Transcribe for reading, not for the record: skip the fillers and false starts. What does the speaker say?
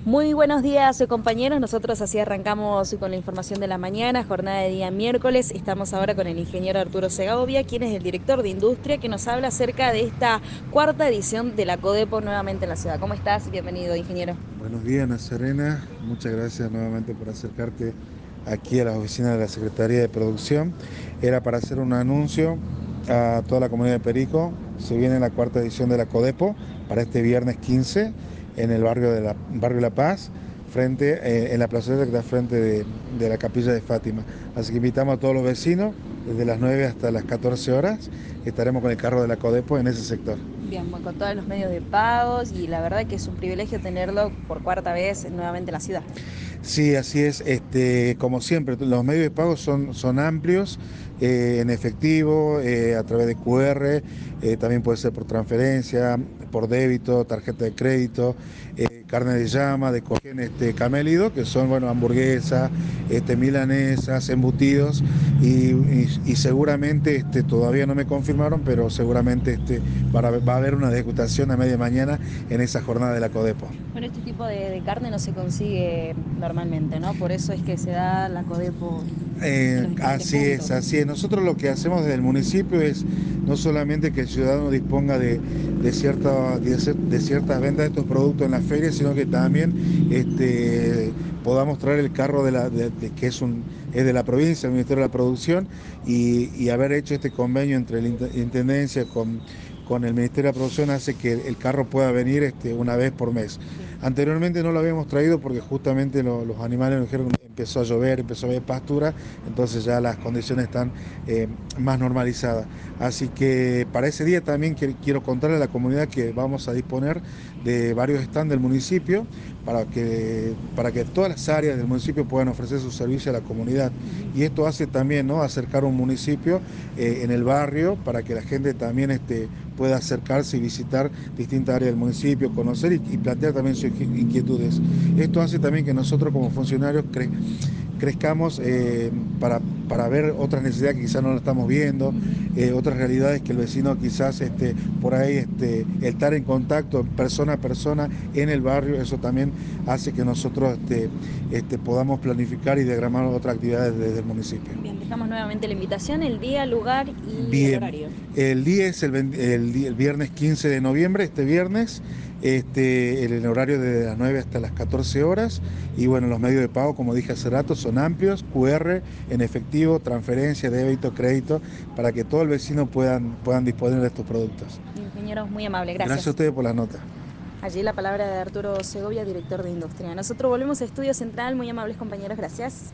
Muy buenos días, compañeros. Nosotros así arrancamos con la información de la mañana, jornada de día miércoles. Estamos ahora con el ingeniero Arturo Segovia, quien es el director de Industria, que nos habla acerca de esta cuarta edición de la CODEPO nuevamente en la ciudad. ¿Cómo estás? Bienvenido, ingeniero. Buenos días, Ana Serena. Muchas gracias nuevamente por acercarte aquí a las oficinas de la Secretaría de Producción. Era para hacer un anuncio a toda la comunidad de Perico. Se viene la cuarta edición de la CODEPO para este viernes 15 en el barrio La Paz, en la plazoleta que está frente de la capilla de Fátima. Así que invitamos a todos los vecinos, desde las 9 hasta las 14 horas, estaremos con el carro de la CODEPO en ese sector. Bien, bueno, con todos los medios de pagos y la verdad que es un privilegio tenerlo por cuarta vez nuevamente en la ciudad. Sí, así es. Como siempre, los medios de pago son amplios, en efectivo, a través de QR, también puede ser por transferencia, por débito, tarjeta de crédito, carne de llama, de cojén, camélido, que son, bueno, hamburguesas, milanesas, embutidos, y seguramente, todavía no me confirmaron, pero seguramente va a haber una degustación a media mañana en esa jornada de la CODEPO. Bueno, este tipo de carne no se consigue normalmente, ¿no? Por eso es que se da la CODEPO en los diferentes Así es, puntos. así es. Nosotros lo que hacemos desde el municipio es no solamente que el ciudadano disponga de ciertas ventas de estos productos en las ferias, sino que también podamos traer el carro que es de la provincia, el Ministerio de la Producción, y haber hecho este convenio entre la Intendencia con el Ministerio de la Producción hace que el carro pueda venir una vez por mes. Bien. Anteriormente no lo habíamos traído porque justamente los animales nos dijeron que empezó a llover, empezó a haber pastura, entonces ya las condiciones están más normalizadas. Así que para ese día también quiero contarle a la comunidad que vamos a disponer de varios stands del municipio para que todas las áreas del municipio puedan ofrecer su servicio a la comunidad. Y esto hace también, ¿no?, acercar un municipio en el barrio para que la gente también pueda acercarse y visitar distintas áreas del municipio, conocer y plantear también sus inquietudes. Esto hace también que nosotros como funcionarios crezcamos para ver otras necesidades que quizás no lo estamos viendo, otras realidades que el vecino quizás por ahí el estar en contacto persona a persona en el barrio, eso también hace que nosotros podamos planificar y diagramar otras actividades desde el municipio. Bien, dejamos nuevamente la invitación, el día, lugar y el Bien, horario. el día es el viernes 15 de noviembre, este viernes, en el horario de las 9 hasta las 14 horas. Y bueno, los medios de pago, como dije hace rato, son amplios, QR, en efectivo, transferencia, débito, crédito, para que todo el vecino puedan disponer de estos productos. Ingeniero, muy amable, Gracias a gracias. ustedes por la nota. Allí la palabra de Arturo Segovia, director de Industria. Nosotros volvemos a Estudio Central, muy amables compañeros, gracias.